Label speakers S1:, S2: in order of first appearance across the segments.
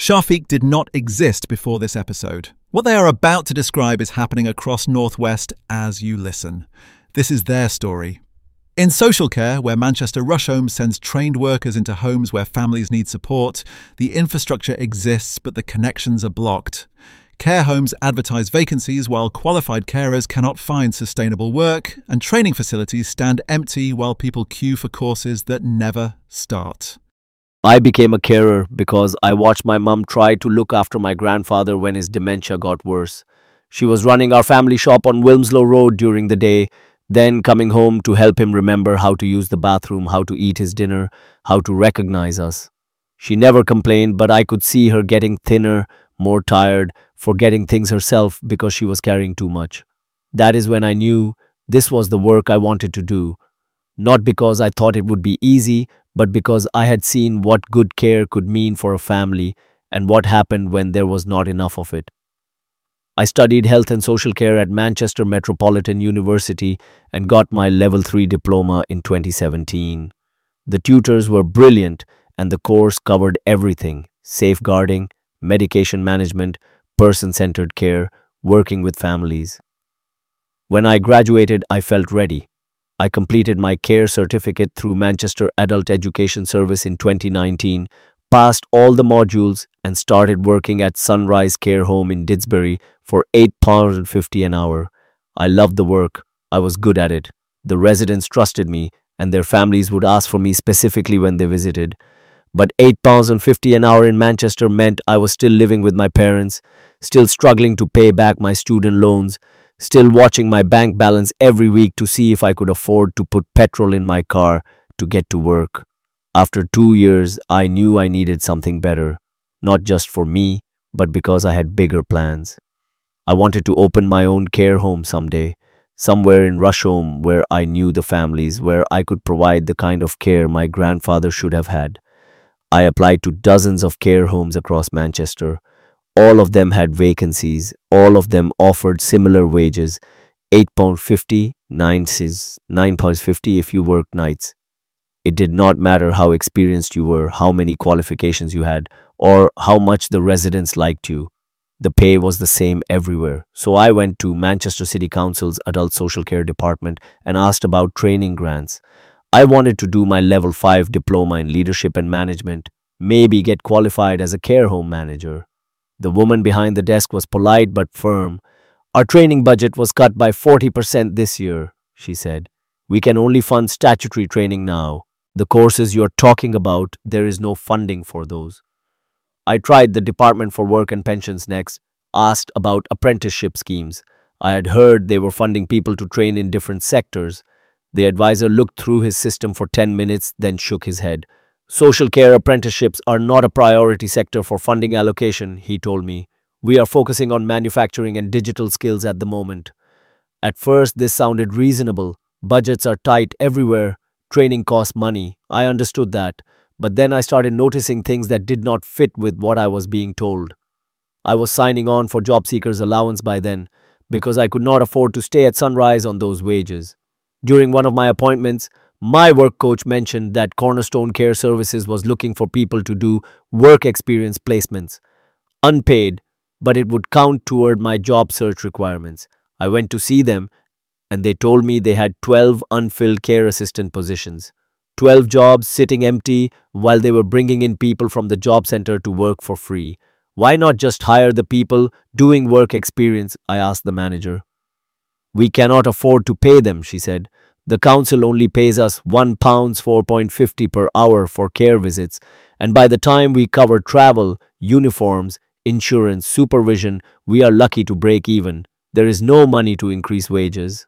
S1: Shafiq did not exist before this episode. What they are about to describe is happening across Northwest as you listen. This is their story. In social care, where Manchester Rusholme sends trained workers into homes where families need support, the infrastructure exists but the connections are blocked. Care homes advertise vacancies while qualified carers cannot find sustainable work, and training facilities stand empty while people queue for courses that never start.
S2: I became a carer because I watched my mum try to look after my grandfather when his dementia got worse. She was running our family shop on Wilmslow Road during the day, then coming home to help him remember how to use the bathroom, how to eat his dinner, how to recognize us. She never complained, but I could see her getting thinner, more tired, forgetting things herself because she was carrying too much. That is when I knew this was the work I wanted to do. Not because I thought it would be easy, but because I had seen what good care could mean for a family and what happened when there was not enough of it. I studied health and social care at Manchester Metropolitan University and got my Level 3 diploma in 2017. The tutors were brilliant and the course covered everything: safeguarding, medication management, person-centered care, working with families. When I graduated, I felt ready. I completed my care certificate through Manchester Adult Education Service in 2019, passed all the modules, and started working at Sunrise Care Home in Didsbury for £8.50 an hour. I loved the work. I was good at it. The residents trusted me, and their families would ask for me specifically when they visited. But £8.50 an hour in Manchester meant I was still living with my parents, still struggling to pay back my student loans, still watching my bank balance every week to see if I could afford to put petrol in my car to get to work. After 2 years, I knew I needed something better, not just for me, but because I had bigger plans. I wanted to open my own care home someday, somewhere in Rusholme where I knew the families, where I could provide the kind of care my grandfather should have had. I applied to dozens of care homes across Manchester. All of them had vacancies. All of them offered similar wages: £8.50, £9.50 if you worked nights. It did not matter how experienced you were, how many qualifications you had, or how much the residents liked you. The pay was the same everywhere. So I went to Manchester City Council's Adult Social Care Department and asked about training grants. I wanted to do my Level 5 diploma in leadership and management, maybe get qualified as a care home manager. The woman behind the desk was polite but firm. "Our training budget was cut by 40% this year," she said. "We can only fund statutory training now. The courses you're talking about, there is no funding for those." I tried the Department for Work and Pensions next, asked about apprenticeship schemes. I had heard they were funding people to train in different sectors. The advisor looked through his system for 10 minutes, then shook his head. "Social care apprenticeships are not a priority sector for funding allocation," he told me. "We are focusing on manufacturing and digital skills at the moment." At first, this sounded reasonable. Budgets are tight everywhere. Training costs money. I understood that. But then I started noticing things that did not fit with what I was being told. I was signing on for job seekers allowance by then, because I could not afford to stay at Sunrise on those wages. During one of my appointments, my work coach mentioned that Cornerstone Care Services was looking for people to do work experience placements. Unpaid, but it would count toward my job search requirements. I went to see them, and they told me they had 12 unfilled care assistant positions. 12 jobs sitting empty while they were bringing in people from the job center to work for free. "Why not just hire the people doing work experience?" I asked the manager. "We cannot afford to pay them," she said. "The council only pays us £1 4.50 per hour for care visits, and by the time we cover travel, uniforms, insurance, supervision, we are lucky to break even. There is no money to increase wages."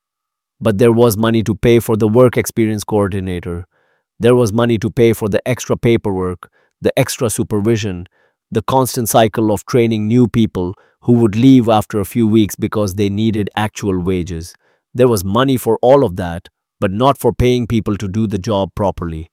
S2: But there was money to pay for the work experience coordinator. There was money to pay for the extra paperwork, the extra supervision, the constant cycle of training new people who would leave after a few weeks because they needed actual wages. There was money for all of that, but not for paying people to do the job properly.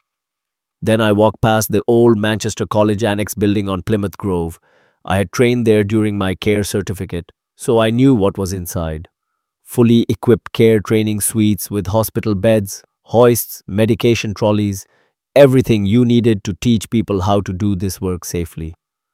S2: Then I walked past the old Manchester College Annex building on Plymouth Grove. I had trained there during my care certificate, so I knew what was inside. Fully equipped care training suites with hospital beds, hoists, medication trolleys, everything you needed to teach people how to do this work safely.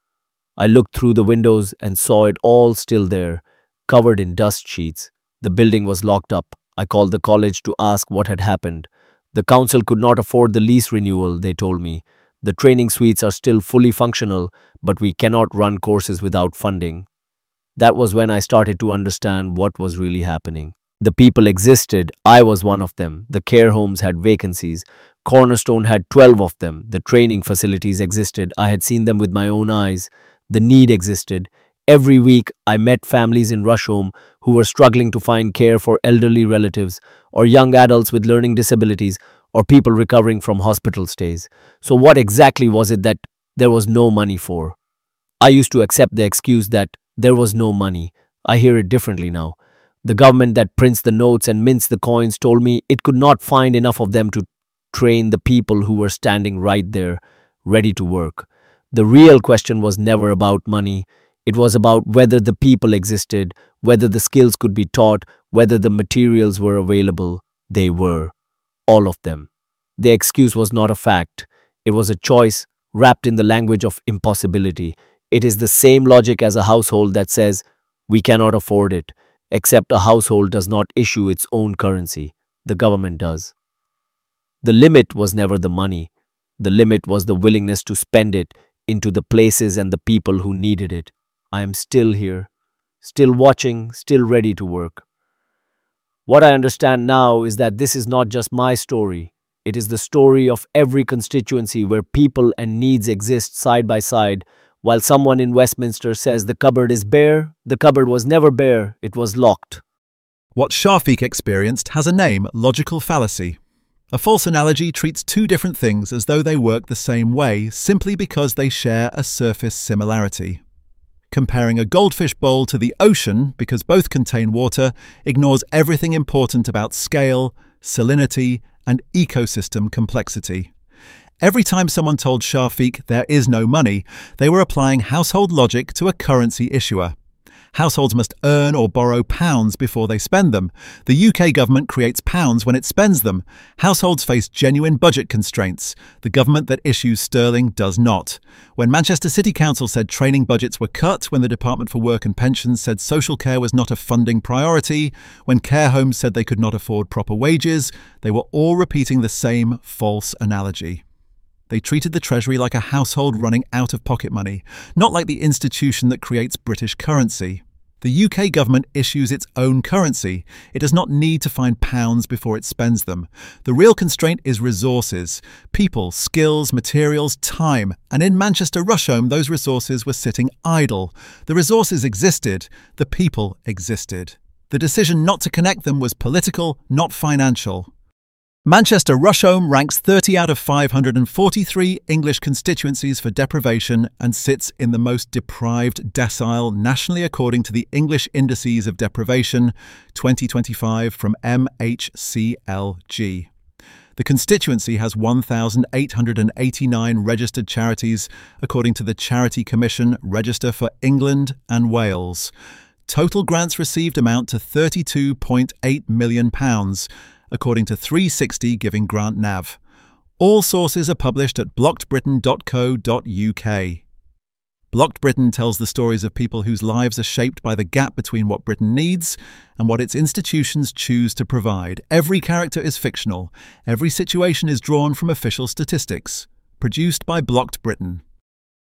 S2: I looked through the windows and saw it all still there, covered in dust sheets. The building was locked up. I called the college to ask what had happened. The council could not afford the lease renewal, they told me. The training suites are still fully functional, but we cannot run courses without funding. That was when I started to understand what was really happening. The people existed. I was one of them. The care homes had vacancies. Cornerstone had 12 of them. The training facilities existed. I had seen them with my own eyes. The need existed. Every week, I met families in Rusholme who were struggling to find care for elderly relatives, or young adults with learning disabilities, or people recovering from hospital stays. So what exactly was it that there was no money for? I used to accept the excuse that there was no money. I hear it differently now. The government that prints the notes and mints the coins told me it could not find enough of them to train the people who were standing right there, ready to work. The real question was never about money. It was about whether the people existed, whether the skills could be taught, whether the materials were available. They were. All of them. The excuse was not a fact. It was a choice wrapped in the language of impossibility. It is the same logic as a household that says, we cannot afford it, except a household does not issue its own currency. The government does. The limit was never the money. The limit was the willingness to spend it into the places and the people who needed it. I am still here, still watching, still ready to work. What I understand now is that this is not just my story. It is the story of every constituency where people and needs exist side by side. While someone in Westminster says the cupboard is bare, the cupboard was never bare, it was locked.
S1: What Shafiq experienced has a name: logical fallacy. A false analogy treats two different things as though they work the same way simply because they share a surface similarity. Comparing a goldfish bowl to the ocean, because both contain water, ignores everything important about scale, salinity, and ecosystem complexity. Every time someone told Shafiq there is no money, they were applying household logic to a currency issuer. Households must earn or borrow pounds before they spend them. The UK government creates pounds when it spends them. Households face genuine budget constraints. The government that issues sterling does not. When Manchester City Council said training budgets were cut, when the Department for Work and Pensions said social care was not a funding priority, when care homes said they could not afford proper wages, they were all repeating the same false analogy. They treated the Treasury like a household running out of pocket money, not like the institution that creates British currency. The UK government issues its own currency. It does not need to find pounds before it spends them. The real constraint is resources: people, skills, materials, time. And in Manchester Rusholme, those resources were sitting idle. The resources existed. The people existed. The decision not to connect them was political, not financial. Manchester Rusholme ranks 30 out of 543 English constituencies for deprivation and sits in the most deprived decile nationally according to the English Indices of Deprivation 2025 from MHCLG. The constituency has 1,889 registered charities according to the Charity Commission Register for England and Wales. Total grants received amount to £32.8 million, according to 360 Giving Grant Nav. All sources are published at blockedbritain.co.uk. Blocked Britain tells the stories of people whose lives are shaped by the gap between what Britain needs and what its institutions choose to provide. Every character is fictional. Every situation is drawn from official statistics. Produced by Blocked Britain.